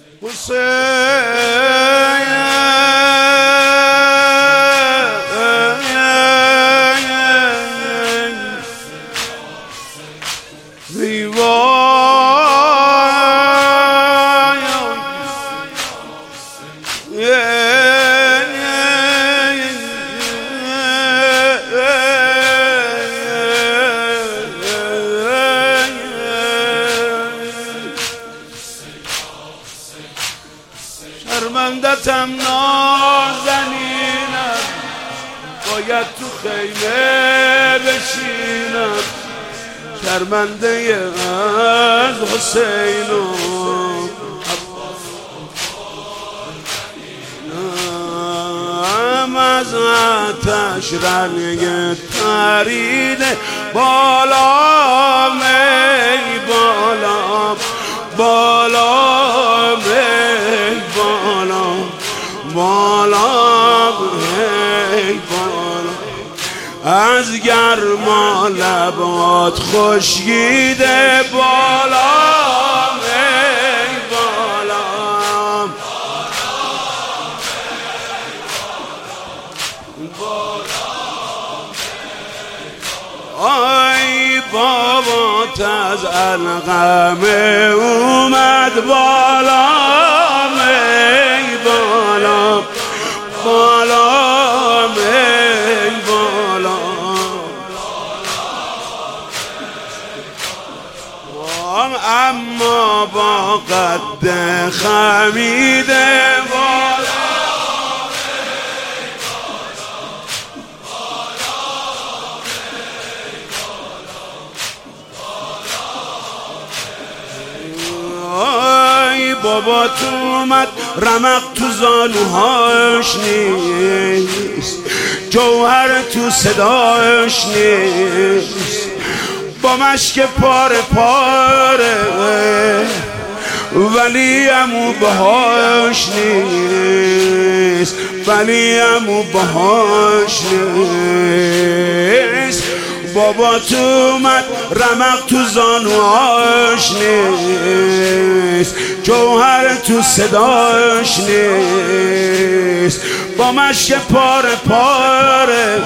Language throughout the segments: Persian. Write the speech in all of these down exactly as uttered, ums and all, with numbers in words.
شرمندتم نازنینم، باید تو خیمه بشینم، شرمنده از حسین و عباسم، از آتش رنگ پریده بالام، ای بالام بالام، ای بالام بالام، ای بالام، از گرما لبات خشکیده بالام، ای بالام آی بابات از علقمه اومد بالام، ای بالام بالام، ای بالام، اما با قد خمیده بالام، بابا تو اومد رمق تو زانوهاش نیست، جوهر تو صداش نیست، با مشک پاره پاره ولی امو بهاش نیست، ولی امو بهاش نیست. بابا تو اومد رمق تو زانوهاش نیست، جوهر تو صداش نیست، با مشک پاره پاره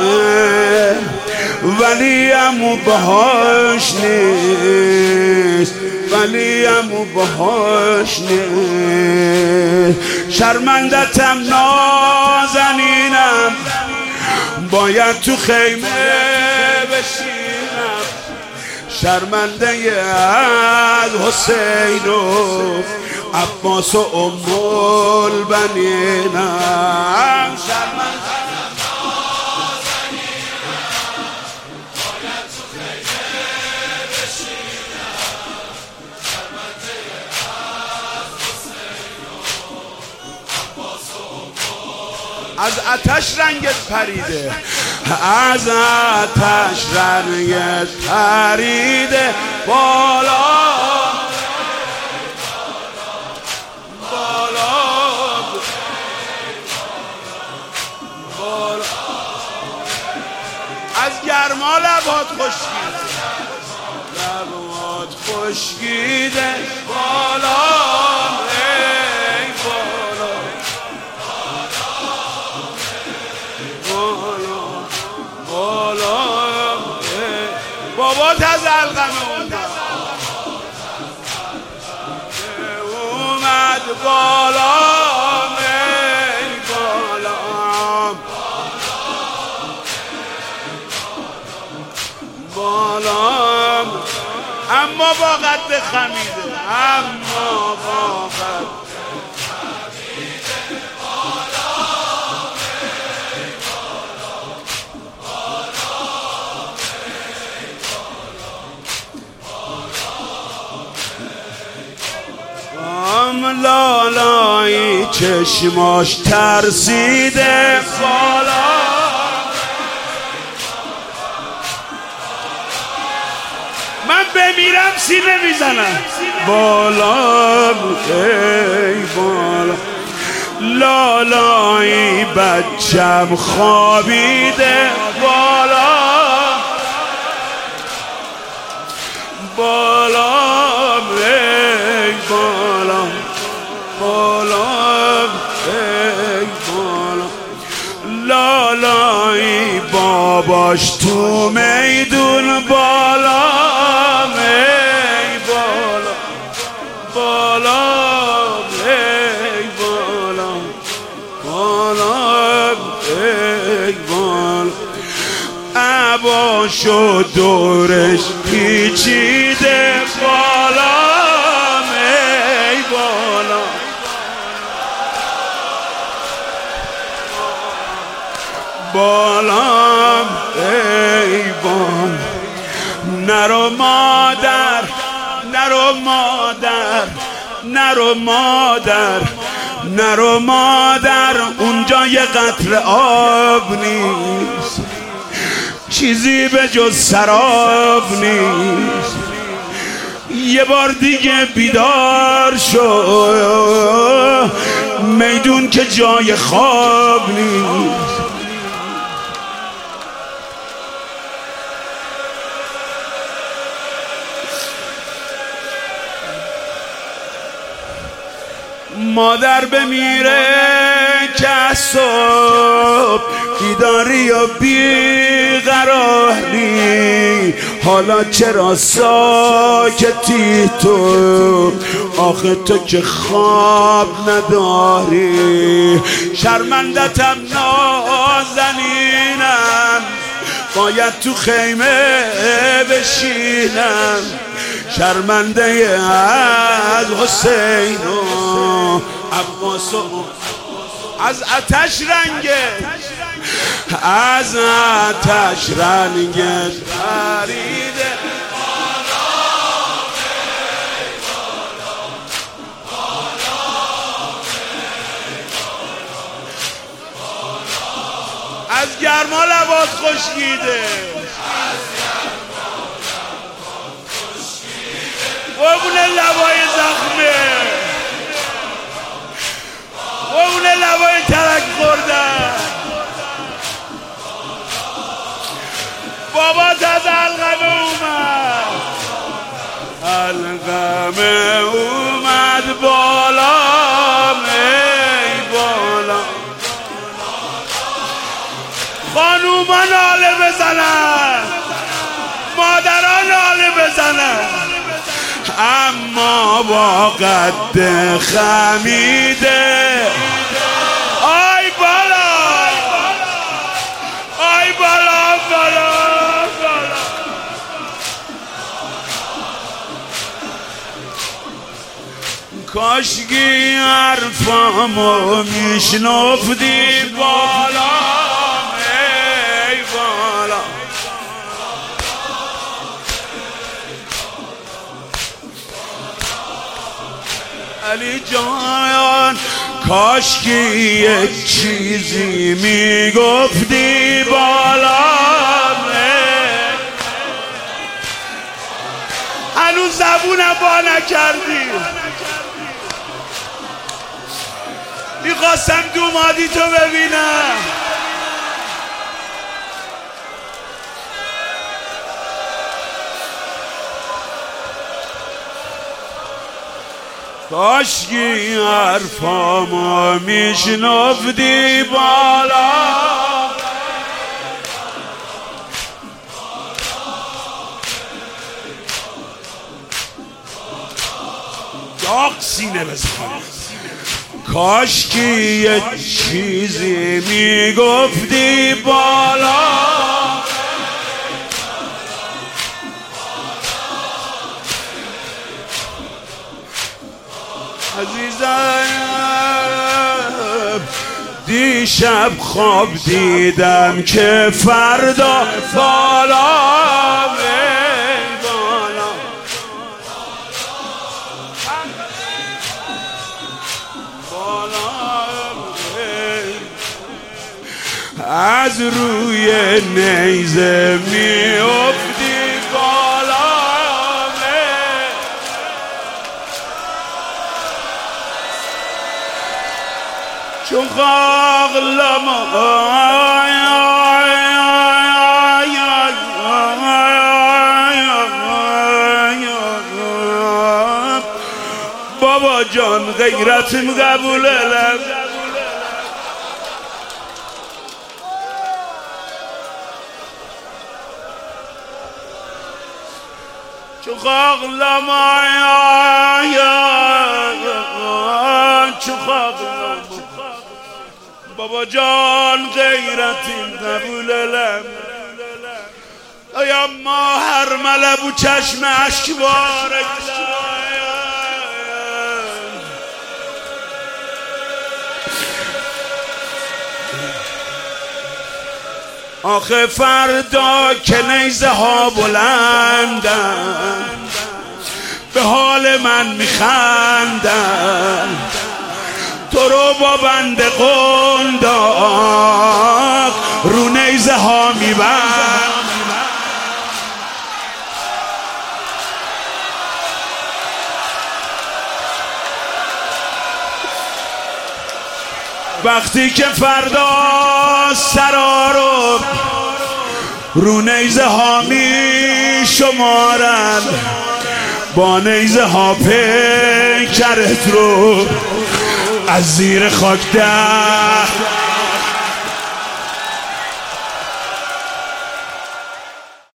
ولی امو بهاش نیست، ولی امو بهاش نیست. شرمندتم نازنینم، باید تو خیمه بشینم، شرمنده از حسین و عباس و ام البنینم، شرمنده از آتش رنگت پریده، از آتش رنگت پریده بالا بالا بالا، از گرما لبات خشکیده، لبات خشکیده بالا، ای بالا بالا، بابات از علقمه اومد بالا، ای بالا بالا، اما با قد خمیده، اما با قد لالایی چشماش ترسیده بالا، من بمیرم سینه میزنم بالا، ای بالا، لالایی بچم خوابیده بالا بالا، ای بالا بالا ای بالا لالایی باباش تو میدون بالا ای بالا بالا ای بالا بالا ای بالا عباشو دورش پیچیده بالا ای بالا بالا ای بالا نرو مادر نرو مادر نرو مادر نرو مادر اونجا یه قطره آب نیست چیزی به جز سراب نیست یه بار دیگه بیدار شو میدون که جای خواب نیست مادر بمیره که صبح بیداری و بیقراری حالا چرا ساکتی تو آخه تو که خواب نداری شرمندتم نازنینم باید تو خیمه بشینم شرمنده از حسین و عباس و از آتش رنگه از آتش رنگه خریده از گرما لبات خشکیده قربون لبای زخمه قربون لبای ترک خوردن بابات از علقمه اومد علقمه اومد بالا ای بالا خانوما ناله بزنن مادران ناله بزنن اما با قد خمیده آی بالا آی بالا بالا بالا کاشکی حرفامو میشنفدی بالا ای بالا علی جان کاشکی یک چیزی میگفتی بالا هنوز زبونم با نکردی میخواستم دومادی تو ببینم کاشکی حرفامو میشنفدی بالا داغ سینه بزن کاشکی یه چیزی میگفتی بالا عزیزم دیشب خواب دیدم که فردا بالا بالا بالا از روی نیزه میافتی بالا چون خاقلما بابا جان غیرتیم قبول لب چو خاقلما چو خاقلما بابا جان غیرتیم قبول لب آیا ما هر ملب و چشم اشکبار آخه فردا که نیزه ها بلندن به حال من میخندن تو رو با بند قنداق رو نیزه ها میبند وقتی که فردا سرا رو رو نیزه ها می شمارن با نیزه ها پیکرت رو از زیر خاک ده